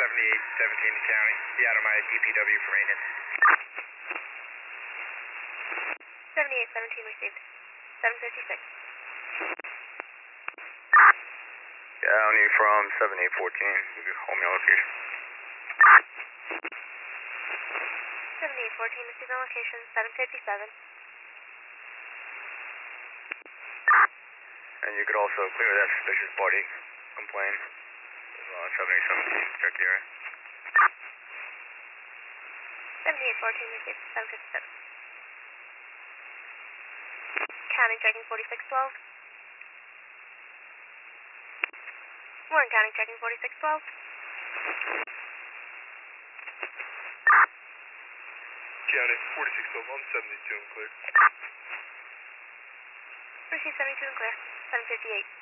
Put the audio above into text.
7817 to county. Be out of my DPW for maintenance. 7817 received. 756. County from 7814. Hold me on location. 7814 received on location. 757. And you could also clear that suspicious body complaint. 7817, check the area. 7814 received. 757. County checking 4612. Warren County checking 4612. County 4612, I'm 72 and clear. Receive 72 and clear. 758.